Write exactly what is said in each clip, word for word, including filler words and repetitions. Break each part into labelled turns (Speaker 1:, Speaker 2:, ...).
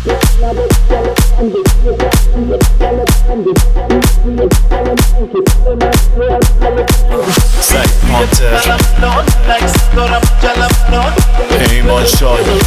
Speaker 1: سعید پانتر ایمان شاهی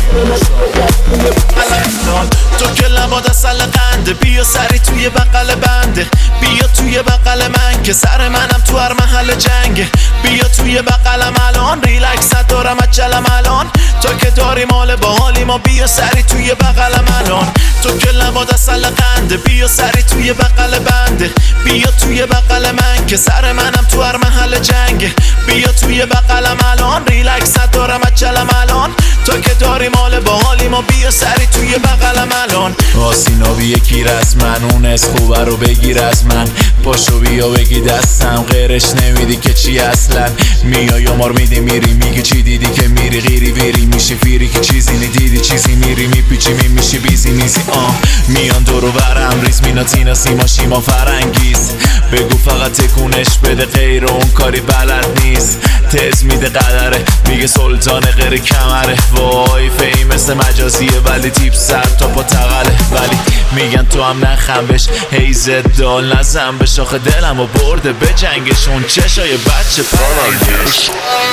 Speaker 1: تو که لباد اصل قنده، بیا سری توی بغل بنده، بیا توی بغل من که سر منم تو هر محل جنگه، بیا توی بغلم الان ریلکس ندارم اجلم الان، تو که داری مال باحالی ما بیا سری توی بغلم الان، تو که لباد اصل قنده، بیا سری توی بغل بنده، بیا توی بغل من که سر منم تو هر محل جنگه، بیا توی بغلم الان ریلکس ندارم اجلم الان، تو که داری مال باحالی ما بیا سری توی بغلم الان. آسینابی یکی از من، اون از خوبه رو بگیر از من، پاشو بیا بگی دستم، غیرش نمیدی که چی اصلا، میای و مار میدی میری، میگی چی دیدی که میری غیری ویری میشی فیری که چیزی ندیدی چیزی میری میپیچی میمیشی بیزی میزی آه میان دورو برم ریز مینا تینا سیما شیما فرنگیز، بگو فقط تکونش بده غیر اون کاری بلد نیست، تز میده قدره میگه سلطان غیر کمره، وای فیم مثل مجازیه ولی تیپ سر تا پا تقله، ولی میگن تو هم نخم بش هیزت دال نزم به شاخ دلم و برده به جنگش اون چشای بچه پرنگش.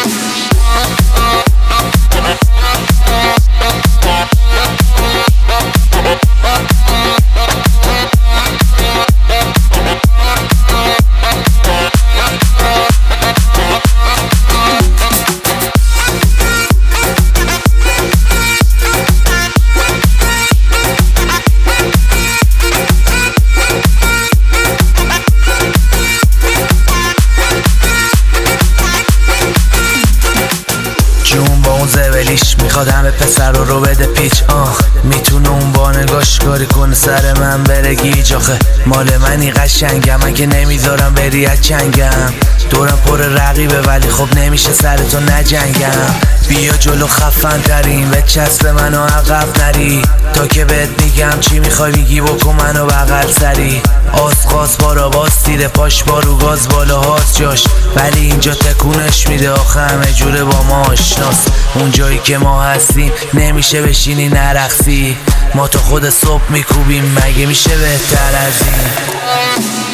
Speaker 2: زبلیش میخواد همه پسر رو رو بده پیچ آخ میتونه اون با نگاش کاری کنه سر من بره گیج، آخه مال منی قشنگم من که نمیذارم بری از چنگم، دورم پر رقیبه ولی خب نمیشه سرتو نجنگم، بیا جلو خفن ترین به چسب منو عقب نری، تا که بهت میگم چی میخوای میگی بکن منو بغل سری، آس خاص بارا باز تیره پاش بارو گاز بالا هاست جاش، ولی اینجا تکونش میده آخه همه جوره با ما آشناست، اون جایی که ما هستیم نمیشه بشینی نرقصی، ما تا خود صبح میکوبیم مگه میشه بهتر از این.